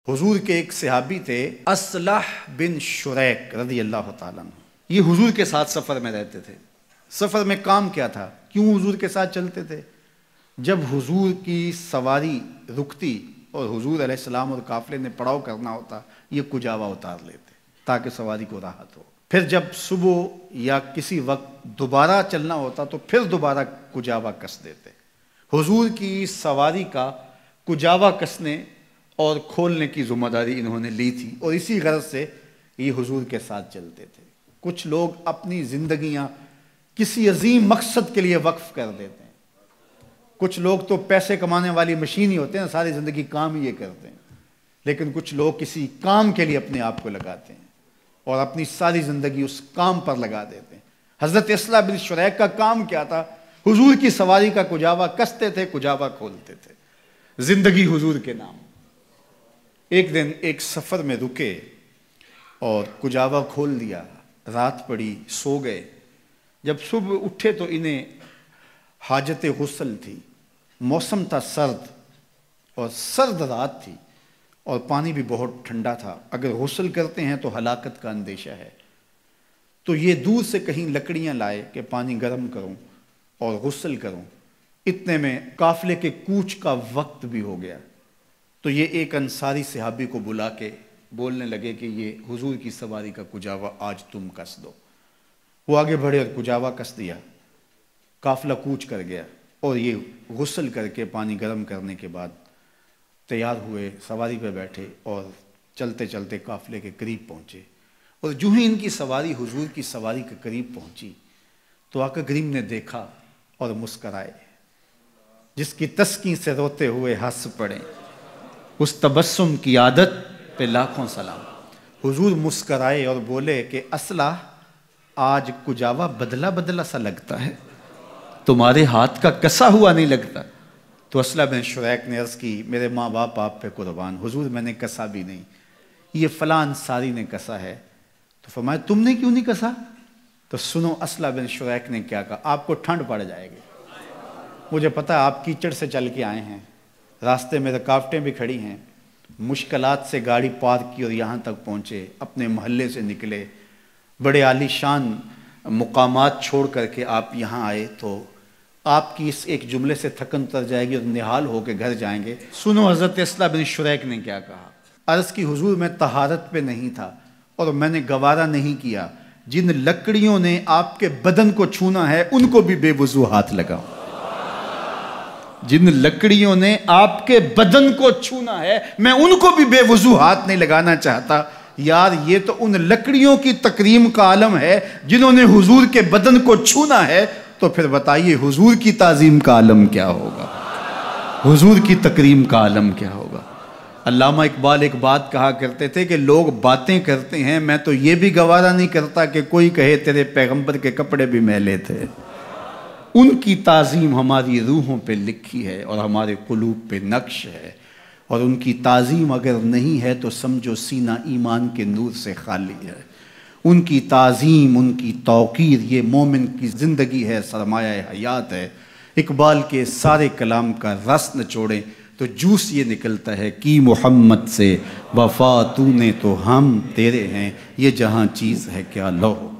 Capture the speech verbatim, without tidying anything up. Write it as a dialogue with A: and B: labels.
A: حضور کے ایک صحابی تھے اصلح بن شریک رضی اللہ تعالیٰ عنہ. یہ حضور کے ساتھ سفر میں رہتے تھے. سفر میں کام کیا تھا؟ کیوں حضور کے ساتھ چلتے تھے؟ جب حضور کی سواری رکتی اور حضور علیہ السلام اور قافلے نے پڑاؤ کرنا ہوتا، یہ کجاوا اتار لیتے تاکہ سواری کو راحت ہو. پھر جب صبح یا کسی وقت دوبارہ چلنا ہوتا تو پھر دوبارہ کجاوا کس دیتے. حضور کی سواری کا کجاوا کسنے اور کھولنے کی ذمہ داری انہوں نے لی تھی، اور اسی غرض سے یہ حضور کے ساتھ چلتے تھے. کچھ لوگ اپنی زندگیاں کسی عظیم مقصد کے لیے وقف کر دیتے ہیں. کچھ لوگ تو پیسے کمانے والی مشین ہی ہوتے ہیں، ساری زندگی کام ہی یہ کرتے ہیں. لیکن کچھ لوگ کسی کام کے لیے اپنے آپ کو لگاتے ہیں اور اپنی ساری زندگی اس کام پر لگا دیتے ہیں. حضرت اصلح بن شریک کا کام کیا تھا؟ حضور کی سواری کا کجاوا کستے تھے، کجاوا کھولتے تھے. زندگی حضور کے نام. ایک دن ایک سفر میں رکے اور کجاوا کھول دیا. رات پڑی، سو گئے. جب صبح اٹھے تو انہیں حاجت غسل تھی. موسم تھا سرد اور سرد رات تھی اور پانی بھی بہت ٹھنڈا تھا. اگر غسل کرتے ہیں تو ہلاکت کا اندیشہ ہے. تو یہ دور سے کہیں لکڑیاں لائے کہ پانی گرم کروں اور غسل کروں. اتنے میں قافلے کے کوچ کا وقت بھی ہو گیا. تو یہ ایک انصاری صحابی کو بلا کے بولنے لگے کہ یہ حضور کی سواری کا کجاوا آج تم کس دو. وہ آگے بڑھے اور کجاوا کس دیا. قافلہ کوچ کر گیا اور یہ غسل کر کے پانی گرم کرنے کے بعد تیار ہوئے، سواری پہ بیٹھے اور چلتے چلتے قافلے کے قریب پہنچے. اور جو ہی ان کی سواری حضور کی سواری کے قریب پہنچی تو آقا کریم نے دیکھا اور مسکرائے. جس کی تسکین سے روتے ہوئے ہنس پڑے، اس تبسم کی عادت پہ لاکھوں سلام. حضور مسکرائے اور بولے کہ اصلح آج کجاوا بدلا بدلا سا لگتا ہے، تمہارے ہاتھ کا کسا ہوا نہیں لگتا. تو اصلح بن شریک نے عرض کی میرے ماں باپ آپ پہ قربان، حضور میں نے کسا بھی نہیں، یہ فلاں انصاری نے کسا ہے. تو فرمایا تم نے کیوں نہیں کسا؟ تو سنو اصلح بن شریک نے کیا کہا. آپ کو ٹھنڈ پڑ جائے گی، مجھے پتہ ہے آپ کیچڑ سے چل کے آئے ہیں، راستے میں رکاوٹیں بھی کھڑی ہیں، مشکلات سے گاڑی پارک کی اور یہاں تک پہنچے، اپنے محلے سے نکلے، بڑے عالی شان مقامات چھوڑ کر کے آپ یہاں آئے، تو آپ کی اس ایک جملے سے تھکن اتر جائے گی اور نہال ہو کے گھر جائیں گے. سنو حضرت اصلح بن شریک نے کیا کہا. عرض کی حضور میں طہارت پہ نہیں تھا اور میں نے گوارا نہیں کیا جن لکڑیوں نے آپ کے بدن کو چھونا ہے ان کو بھی بے وضو ہاتھ لگاؤ. جن لکڑیوں نے آپ کے بدن کو چھونا ہے میں ان کو بھی بے وضو ہاتھ نہیں لگانا چاہتا. یار یہ تو ان لکڑیوں کی تکریم کا عالم ہے جنہوں نے حضور کے بدن کو چھونا ہے. تو پھر بتائیے حضور کی تعظیم کا عالم کیا ہوگا، حضور کی تکریم کا عالم کیا ہوگا. علامہ اقبال ایک بات کہا کرتے تھے کہ لوگ باتیں کرتے ہیں، میں تو یہ بھی گوارا نہیں کرتا کہ کوئی کہے تیرے پیغمبر کے کپڑے بھی میلے تھے. ان کی تعظیم ہماری روحوں پہ لکھی ہے اور ہمارے قلوب پہ نقش ہے، اور ان کی تعظیم اگر نہیں ہے تو سمجھو سینہ ایمان کے نور سے خالی ہے. ان کی تعظیم، ان کی توقیر یہ مومن کی زندگی ہے، سرمایہ حیات ہے. اقبال کے سارے کلام کا رس نچوڑیں تو جوس یہ نکلتا ہے کہ محمد سے وفا تو نے تو ہم تیرے ہیں، یہ جہاں چیز ہے کیا لو.